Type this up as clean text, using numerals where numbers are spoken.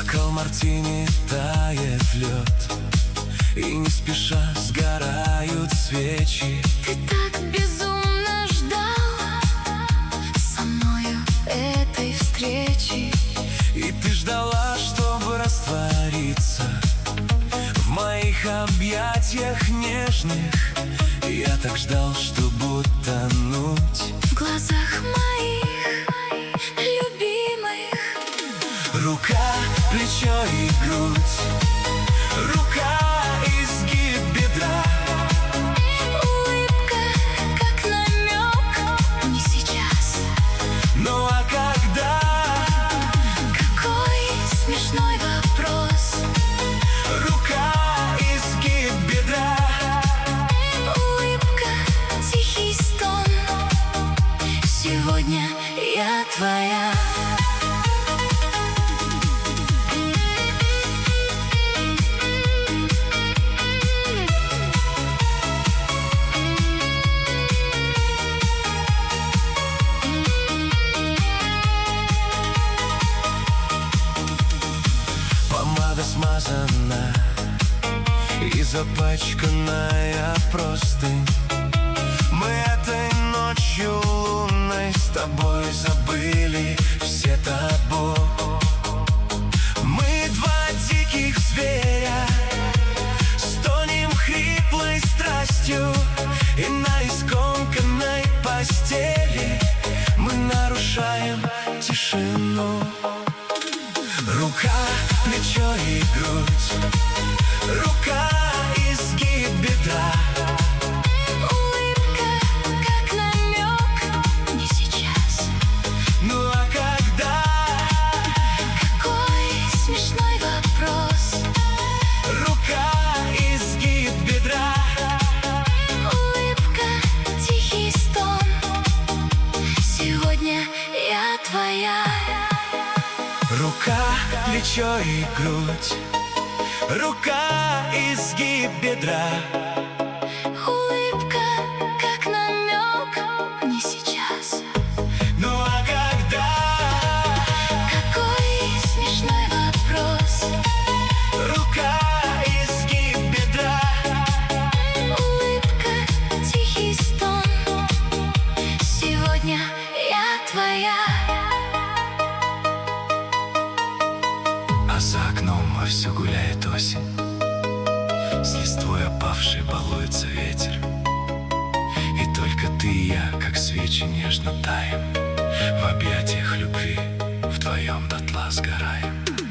бокал мартини тает лед, и не спеша сгорают свечи. Ты так безумно ждал со мною этой встречи, и ты ждала, чтобы раствориться в моих объятиях нежных. Я так ждал, чтобы утонуть в глазах моих любимых. Рука, плечо и грудь, рука, изгиб бедра, улыбка, как намек, не сейчас. ну а когда? Какой смешной вопрос. Рука, изгиб бедра, Улыбка, тихий стон. Сегодня я твоя. Помада смазана и запачканная простынь. Мы этой ночью лунной с тобой забыли все табу. Мы два диких зверя, стонем хриплой страстью, и на искомканной постели мы нарушаем тишину. Рука, плечо и грудь, рука, изгиб бедра, Улыбка, как намек, не сейчас. ну а когда? Какой смешной вопрос. Рука, изгиб бедра, Улыбка, тихий стон. Сегодня я твоя. рука, плечо и грудь, рука, изгиб бедра, Улыбка, как намек, не сейчас. ну а когда? Какой смешной вопрос. Рука, изгиб бедра, Улыбка, тихий стон. Сегодня я твоя. а за окном вовсю гуляет осень, с листвой опавшей балуется ветер, и только ты и я, как свечи, нежно таем в объятиях любви, вдвоем дотла сгораем.